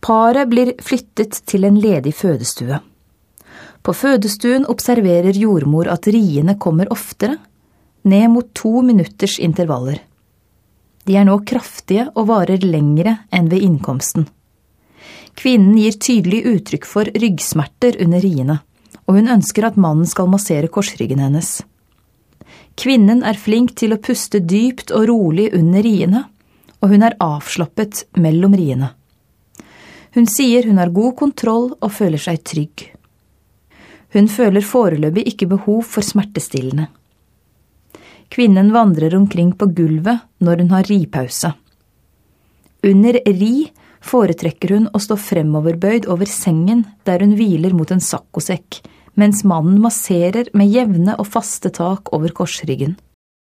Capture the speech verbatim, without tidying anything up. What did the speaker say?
Paret blir flyttet til en ledig fødestue. På fødestuen observerer jordmor at riene kommer oftere, ned mot to minutters intervaller. De er nå kraftige og varer lengre enn ved innkomsten. Kvinnen gir tydelig uttrykk for ryggsmerter under riene, og hun ønsker at mannen skal massere korsryggen hennes. Kvinnen er flink til å puste dypt og rolig under riene, og hun er avslappet mellom riene. Hun sier hun har god kontroll og føler seg trygg. Hun føler foreløpig ikke behov for smertestillende. Kvinnen vandrer omkring på gulvet når hun har ripause. Under ri foretrekker hun å stå fremoverbøyd over sengen der hun hviler mot en sakkosekk, mens mannen masserer med jevne og faste tak over korsryggen.